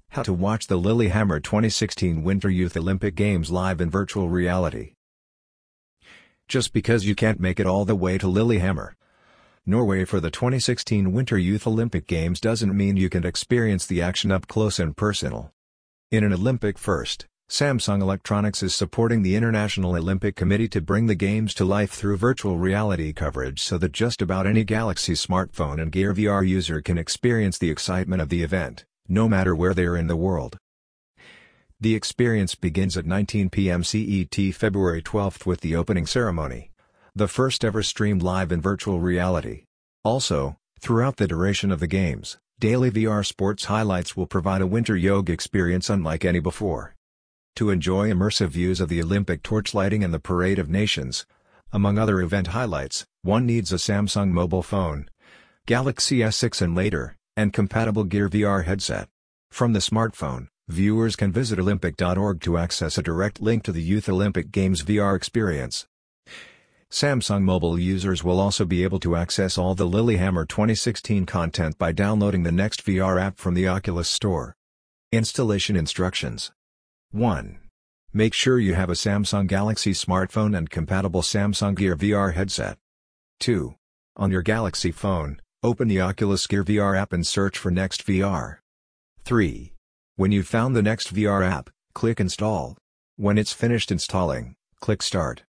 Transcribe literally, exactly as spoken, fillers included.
How to watch the Lillehammer twenty sixteen Winter Youth Olympic Games live in virtual reality. Just because you can't make it all the way to Lillehammer, Norway for the twenty sixteen Winter Youth Olympic Games doesn't mean you can experience the action up close and personal. In an Olympic first, Samsung Electronics is supporting the International Olympic Committee to bring the Games to life through virtual reality coverage so that just about any Galaxy smartphone and Gear V R user can experience the excitement of the event, no matter where they are in the world. The experience begins at nineteen p m C E T February twelfth with the opening ceremony, the first ever streamed live in virtual reality. Also, throughout the duration of the Games, daily V R sports highlights will provide a winter yoga experience unlike any before. To enjoy immersive views of the Olympic torchlighting and the Parade of Nations, among other event highlights, one needs a Samsung mobile phone, Galaxy S six and later, and compatible Gear V R headset. From the smartphone, viewers can visit Olympic dot org to access a direct link to the Youth Olympic Games V R experience. Samsung mobile users will also be able to access all the Lillehammer twenty sixteen content by downloading the Next V R app from the Oculus Store. Installation instructions. one. Make sure you have a Samsung Galaxy smartphone and compatible Samsung Gear V R headset. two. On your Galaxy phone, open the Oculus Gear V R app and search for Next V R. three. When you've found the Next V R app, click Install. When it's finished installing, click Start.